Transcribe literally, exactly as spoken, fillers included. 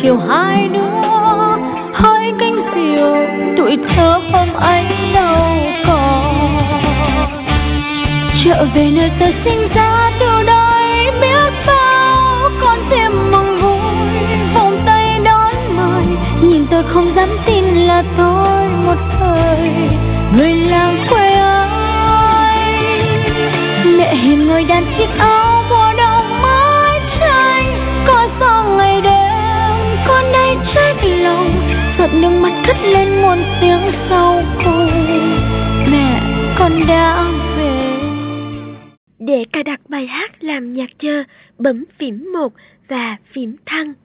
chiều hai đứa hỡi cánh diều, tuổi thơ hôm ấy đâu còn. Trở về nơi ta sinh ra đâu đây biết bao con tim mừng vui, vòng tay đón mời. Nhìn tôi không dám tin là tôi một thời người làng quê ơi. Mẹ hiền ngồi đàn chiếc áo mùa đông mái tranh, có gió ngày đêm con đây trách lòng. Giọt nước mắt cất lên muôn tiếng sau cùng, mẹ con đã về. Để cài đặt bài hát làm nhạc chờ, bấm phím một và phím thăng.